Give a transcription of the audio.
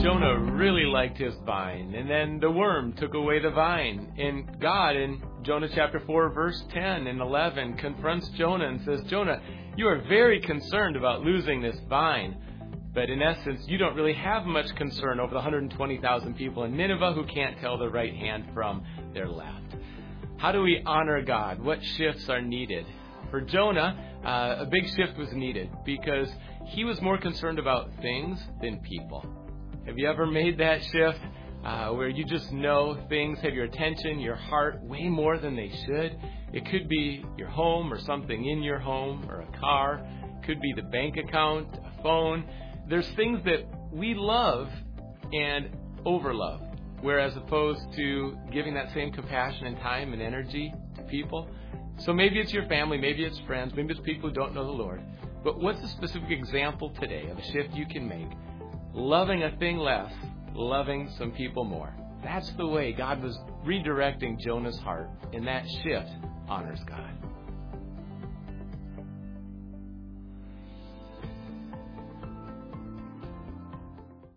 Jonah really liked his vine, and then the worm took away the vine. And God, in Jonah chapter 4, verse 10 and 11, confronts Jonah and says, Jonah, you are very concerned about losing this vine. But in essence, you don't really have much concern over the 120,000 people in Nineveh who can't tell their right hand from their left. How do we honor God? What shifts are needed? For Jonah, a big shift was needed because he was more concerned about things than people. Have you ever made that shift where you just know things have your attention, your heart, way more than they should? It could be your home or something in your home or a car. It could be the bank account, a phone. There's things that we love and overlove, whereas opposed to giving that same compassion and time and energy to people. So maybe it's your family, maybe it's friends, maybe it's people who don't know the Lord. But what's a specific example today of a shift you can make? Loving a thing less, loving some people more. That's the way God was redirecting Jonah's heart, and that shift honors God.